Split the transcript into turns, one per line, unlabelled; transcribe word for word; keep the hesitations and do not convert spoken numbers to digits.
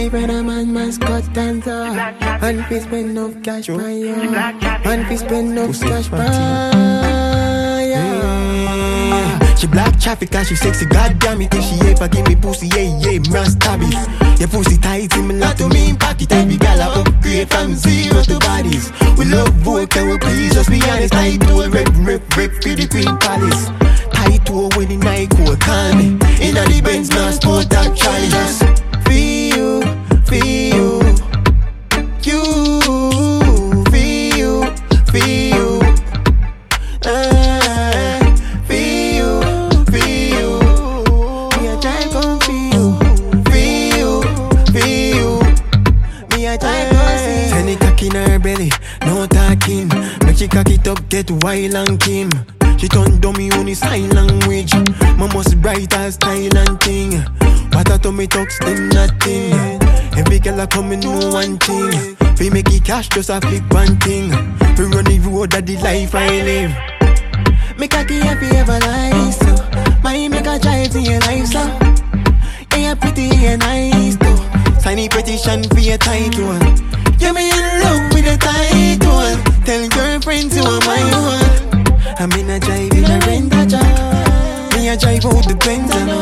Even a man must cut and so. And if he spend no cash by you. And if he spend no cash by you. She black traffic and she sexy, goddamn it. If she ever give me pussy, yeah, yeah, must stab it. Your pussy tight, in me lot to me in pocket. Every gal I upgrade from zero to bodies. We love work and we please, just be honest. Tight to a rep, rep, rep for the Queen Palace. Tight to a with the night cool, call me. In the Benz, now sport that Charlie. Just for you, for you. You, for you, for you. Uh, for you, for you. Me a try come for you. For you, for you. Me a try come see. Send it cock in her belly, no talking. Make she cock it up, get wild and Kim. She turn dummy on the sign language. Mama's bright as Thailand thing. What I told me talks them nothing. Every girl a come and know one thing. We make it cash just a flip one thing. We run the road that the life I live. Make a key if you ever nice so. My make a drive to your life so. Yeah, you're pretty and nice too. Sign a petition for your title. Yeah, me in love with the title. Tell girlfriends you are my one. I'm in a drive in a rent a job. Me a drive out the Benz and